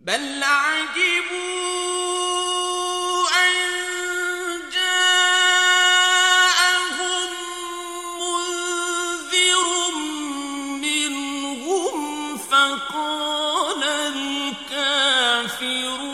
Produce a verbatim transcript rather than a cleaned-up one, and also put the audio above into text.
بل عجبوا أن جاءهم منذر منهم فقال الكافرون